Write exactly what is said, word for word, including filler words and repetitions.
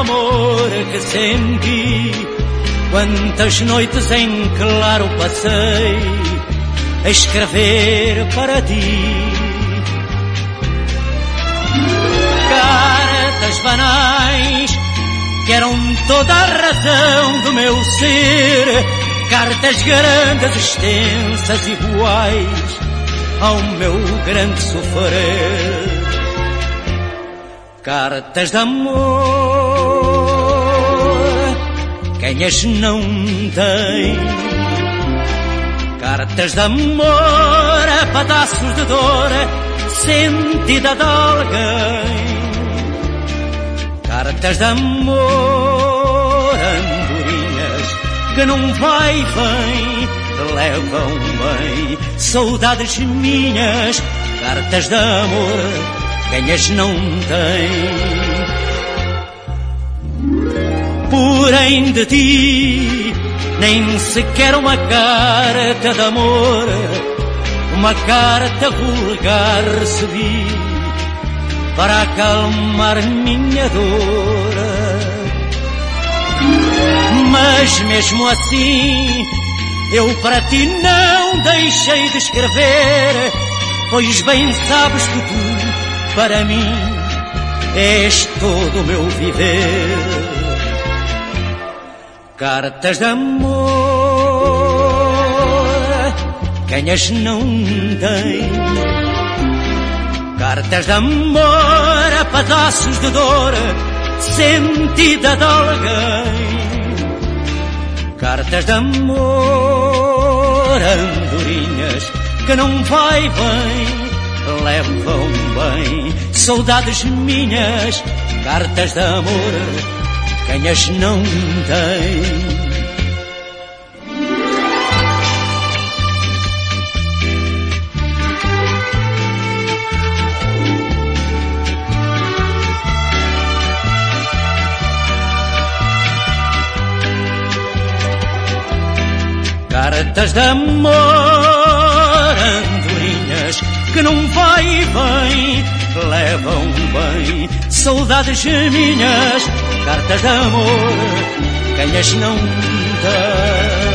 amor que senti. Quantas noites em claro passei a escrever para ti. Cartas banais que eram toda a razão do meu ser. Cartas grandes, extensas, iguais ao meu grande sofrer. Cartas de amor, quem as não tem? Cartas de amor, a pedaços de dor, sentida de alguém. Cartas de amor, andorinhas, que não vai e vem, levam bem saudades minhas. Cartas de amor, quem as não tem? Porém de ti, nem sequer uma carta de amor, uma carta vulgar recebi para acalmar minha dor. Mas mesmo assim, eu para ti não deixei de escrever, pois bem sabes que tu, para mim, és todo o meu viver. Cartas de amor, quem as não tem? Cartas de amor, a pedaços de dor, sentida de alguém. Cartas de amor, andorinhas, que não vai bem, levam bem saudades minhas. Cartas de amor, quem as não tem? Cartas de amor, andorinhas, que não vai e vem, levam bem saudades minhas. Cartas de amor, quem as não tem?